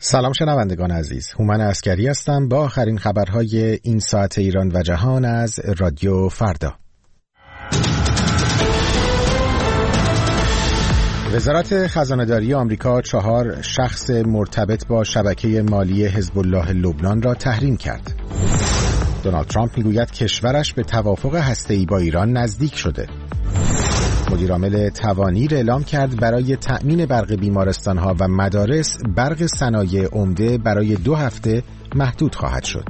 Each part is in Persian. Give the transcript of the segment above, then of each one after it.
سلام شنوندگان عزیز، هومن عسکری هستم با آخرین خبرهای این ساعت ایران و جهان از رادیو فردا. وزارت خزانه‌داری آمریکا 4 شخص مرتبط با شبکه مالی حزب الله لبنان را تحریم کرد. دونالد ترامپ میگوید کشورش به توافق هسته‌ای با ایران نزدیک شده. مدیرعامل توانیر اعلام کرد برای تأمین برق بیمارستان‌ها و مدارس برق صنایع عمده برای 2 هفته محدود خواهد شد.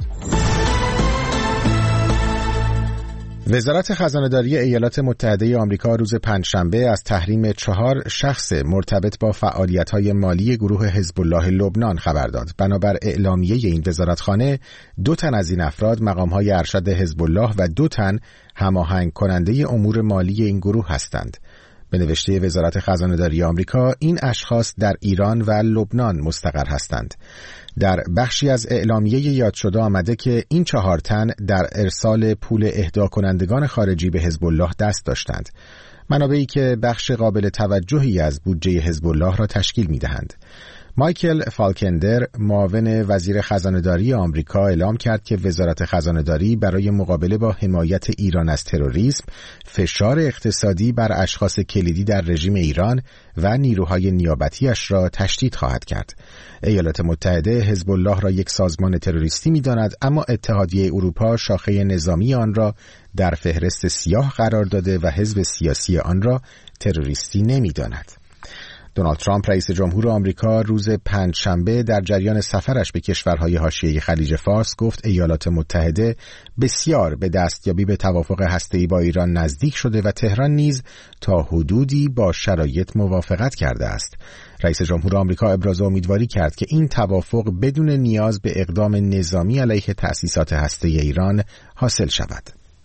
وزارت خزانه‌داری ایالات متحده آمریکا روز پنجشنبه از تحریم 4 شخص مرتبط با فعالیت‌های مالی گروه حزب الله لبنان خبر داد. بنابر اعلامیه این وزارتخانه 2 تن از این افراد مقام‌های ارشد حزب الله و 2 تن هماهنگ کننده امور مالی این گروه هستند. به نوشته وزارت خزانه‌داری آمریکا این اشخاص در ایران و لبنان مستقر هستند. در بخشی از اعلامیه یاد شده آمده که این 4 تن در ارسال پول اهدا کنندگان خارجی به حزب الله دست داشتند. منابعی که بخش قابل توجهی از بودجه حزب الله را تشکیل می‌دهند. مایکل فالکندر، معاون وزیر خزانه‌داری آمریکا، اعلام کرد که وزارت خزانه‌داری برای مقابله با حمایت ایران از تروریسم، فشار اقتصادی بر اشخاص کلیدی در رژیم ایران و نیروهای نیابتی‌اش را تشدید خواهد کرد. ایالات متحده حزب الله را یک سازمان تروریستی می‌داند، اما اتحادیه اروپا شاخه نظامی آن را در فهرست سیاه قرار داده و حزب سیاسی آن را تروریستی نمی‌داند. دونالد ترامپ رئیس جمهور آمریکا روز پنجشنبه در جریان سفرش به کشورهای حاشیه خلیج فارس گفت ایالات متحده بسیار به دستیابی به توافق هسته‌ای با ایران نزدیک شده و تهران نیز تا حدودی با شرایط موافقت کرده است. رئیس جمهور آمریکا ابراز امیدواری کرد که این توافق بدون نیاز به اقدام نظامی علیه تأسیسات هسته‌ای ایران حاصل شود.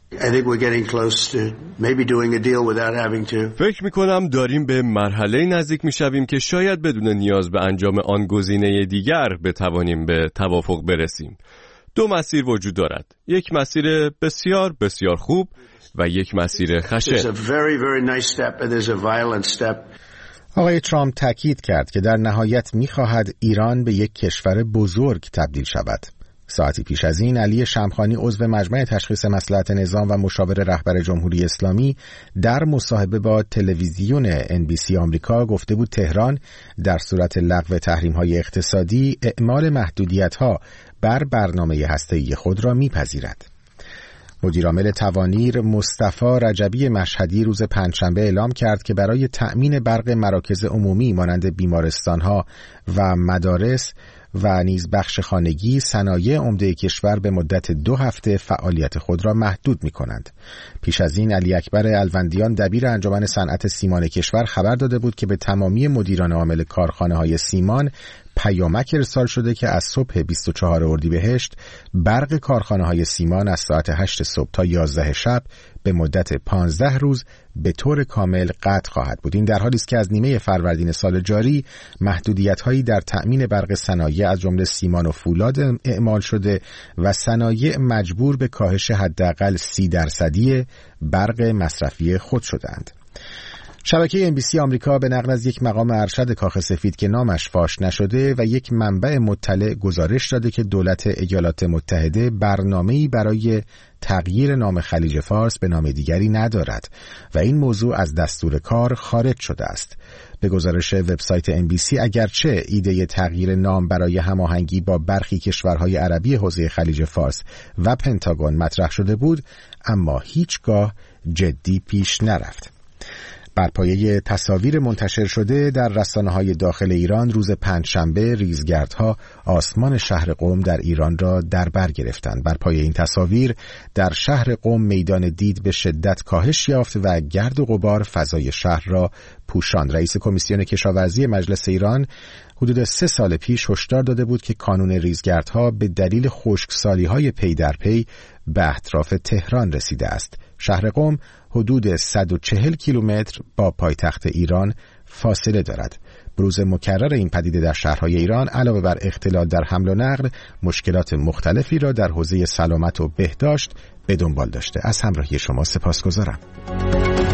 فکر می‌کنم داریم به مرحله نزدیک می‌شویم که شاید بدون نیاز به انجام آن گزینه دیگر بتوانیم به توافق برسیم. 2 مسیر وجود دارد. یک مسیر بسیار بسیار خوب و یک مسیر خشن. آقای ترامپ تاکید کرد که در نهایت می‌خواهد ایران به یک کشور بزرگ تبدیل شود. ساعتی پیش از این علی شمخانی عضو مجمع تشخیص مصلحت نظام و مشاور رهبر جمهوری اسلامی در مصاحبه با تلویزیون NBC آمریکا گفته بود تهران در صورت لغو تحریم‌های اقتصادی اعمال محدودیت‌ها بر برنامه هسته‌ای خود را می‌پذیرد. مدیرعامل توانیر مصطفی رجبی مشهدی روز پنجشنبه اعلام کرد که برای تأمین برق مراکز عمومی مانند بیمارستان‌ها و مدارس و نیز بخش خانگی صنایع عمده کشور به مدت 2 هفته فعالیت خود را محدود می‌کنند. پیش از این علی اکبر الوندیان دبیر انجمن صنعت سیمان کشور خبر داده بود که به تمامی مدیران عامل کارخانه‌های سیمان پیامک ارسال شده که از صبح 24 اردیبهشت برق کارخانه‌های سیمان از ساعت 8 صبح تا 11 شب به مدت 15 روز به طور کامل قطع خواهد بود. این در حالی است که از نیمه فروردین سال جاری محدودیت‌هایی در تأمین برق صنایع از جمله سیمان و فولاد اعمال شده و صنایع مجبور به کاهش حداقل 30% برق مصرفی خود شدند. شبکه NBC آمریکا به نقل از یک مقام ارشد کاخ سفید که نامش فاش نشده و یک منبع مطلع گزارش داده که دولت ایالات متحده برنامه‌ای برای تغییر نام خلیج فارس به نام دیگری ندارد و این موضوع از دستور کار خارج شده است. به گزارش وبسایت NBC اگرچه ایده تغییر نام برای هماهنگی با برخی کشورهای عربی حوزه خلیج فارس و پنتاگون مطرح شده بود، اما هیچگاه جدی پیش نرفت. بر پایه تصاویر منتشر شده در رسانه‌های داخل ایران روز پنجشنبه ریزگردها آسمان شهر قم در ایران را در بر گرفتند. بر پایه این تصاویر در شهر قم میدان دید به شدت کاهش یافت و گرد و غبار فضای شهر را پوشاند. رئیس کمیسیون کشاورزی مجلس ایران حدود 3 سال پیش هشدار داده بود که کانون ریزگردها به دلیل خشکسالی‌های پی در پی به اطراف تهران رسیده است. شهر قم حدود 140 کیلومتر با پایتخت ایران فاصله دارد. بروز مکرر این پدیده در شهرهای ایران علاوه بر اختلال در حمل و نقل، مشکلات مختلفی را در حوزه سلامت و بهداشت به دنبال داشته. از همراهی شما سپاسگزارم.